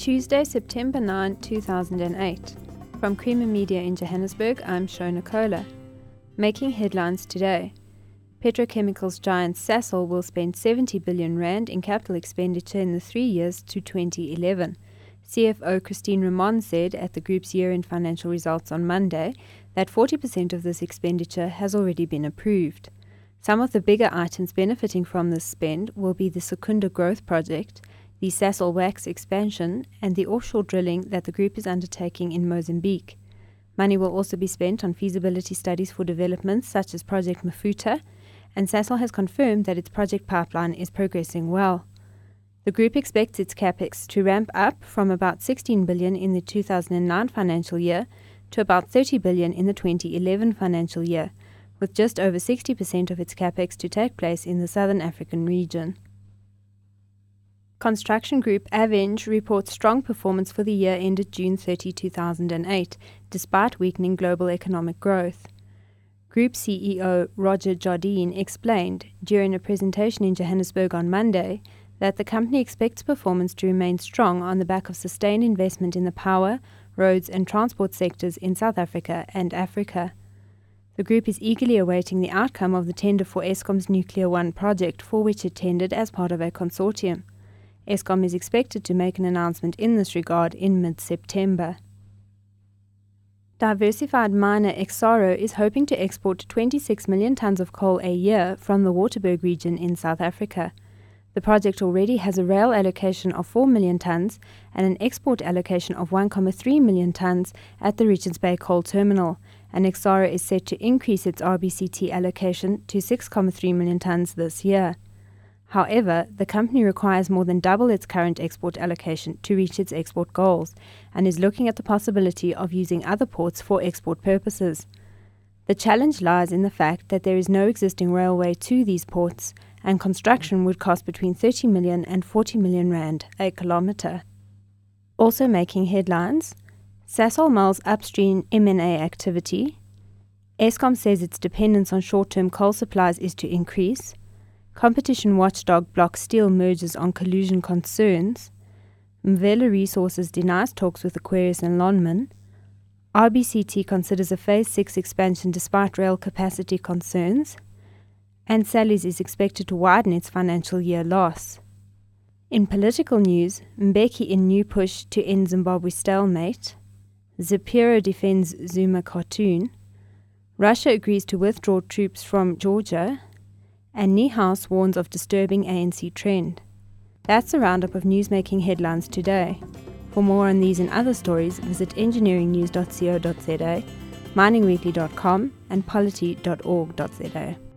Tuesday, September 9, 2008. From Creamer Media in Johannesburg, I'm Shona Kohler. Making headlines today. Petrochemicals giant Sasol will spend 70 billion rand in capital expenditure in the 3 years to 2011. CFO Christine Ramon said at the group's year-end financial results on Monday that 40% of this expenditure has already been approved. Some of the bigger items benefiting from this spend will be the Secunda Growth Project, the Sasol Wax expansion, and the offshore drilling that the group is undertaking in Mozambique. Money will also be spent on feasibility studies for developments such as Project Mafuta, and Sasol has confirmed that its project pipeline is progressing well. The group expects its capex to ramp up from about 16 billion in the 2009 financial year to about 30 billion in the 2011 financial year, with just over 60% of its capex to take place in the Southern African region. Construction group Aveng reports strong performance for the year ended June 30, 2008, despite weakening global economic growth. Group CEO Roger Jardine explained during a presentation in Johannesburg on Monday that the company expects performance to remain strong on the back of sustained investment in the power, roads and transport sectors in South Africa and Africa. The group is eagerly awaiting the outcome of the tender for Eskom's Nuclear One project, for which it tendered as part of a consortium. Eskom is expected to make an announcement in this regard in mid-September. Diversified miner Exxaro is hoping to export 26 million tonnes of coal a year from the Waterberg region in South Africa. The project already has a rail allocation of 4 million tonnes and an export allocation of 1.3 million tonnes at the Richards Bay Coal Terminal, and Exxaro is set to increase its RBCT allocation to 6.3 million tonnes this year. However, the company requires more than double its current export allocation to reach its export goals and is looking at the possibility of using other ports for export purposes. The challenge lies in the fact that there is no existing railway to these ports, and construction would cost between 30 million and 40 million rand a kilometre. Also making headlines, Sasol mulls upstream M&A activity, Eskom says its dependence on short-term coal supplies is to increase, competition watchdog blocks steel mergers on collusion concerns, Mvela Resources denies talks with Aquarius and Lonmin, RBCT considers a Phase 6 expansion despite rail capacity concerns, and Sally's is expected to widen its financial year loss. In political news, Mbeki in new push to end Zimbabwe stalemate, Zapiro defends Zuma cartoon, Russia agrees to withdraw troops from Georgia, and Niehaus warns of disturbing ANC trend. That's a roundup of newsmaking headlines today. For more on these and other stories, visit engineeringnews.co.za, miningweekly.com and polity.org.za.